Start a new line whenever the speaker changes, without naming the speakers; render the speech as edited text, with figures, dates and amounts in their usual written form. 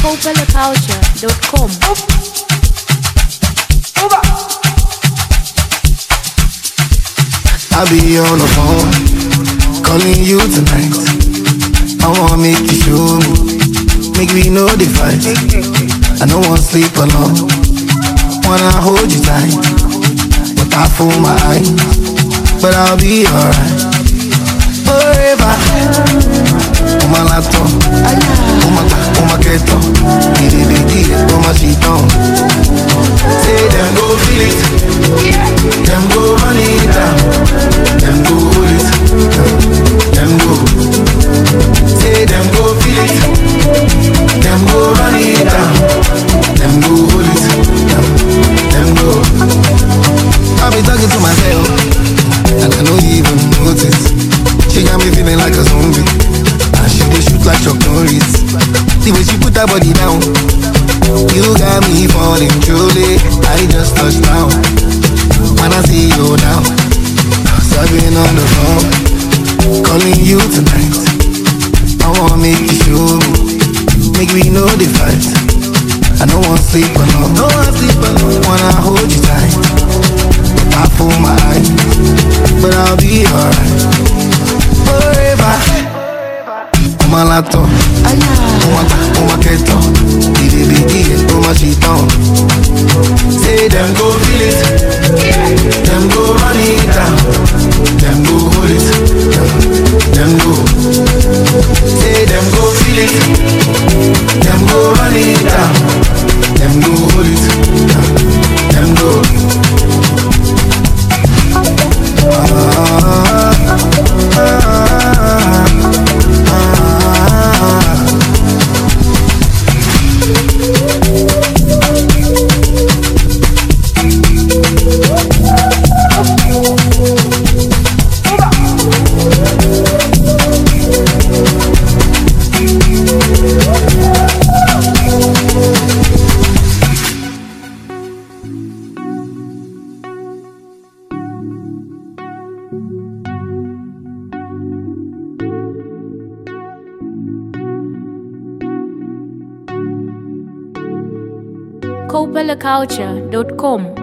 CopellaCulture.com.
I'll be on the phone, calling you tonight. I wanna make you show me, make me know the fight. I don't wanna sleep alone, wanna hold you tight, but I fool my eyes, but I'll be alright. Forever, my lato, my keto, my shiton. Say them go feel it, them go run it down, them go hold it, them go. Say them go feel it, them go run it down, them go hold it, them go. I be talking to myself, and I don't even notice. She got me feeling like a zombie, and she dey shoot like Chuck Norris. The way she put her body down, you got me falling truly. I just touched down, when I see you now. So I've been on the phone, calling you tonight. I wanna make you show me, make me know the fight. I don't wanna sleep alone, wanna hold you tight. I fool my eyes, but I'll be alright. Forever, my lato, my keto, my shiton. Say them go feel it, them go run it down, them go hold it, them go. Say them go feel it, them go run it down, them go hold it, them go.
CopellaCulture.com.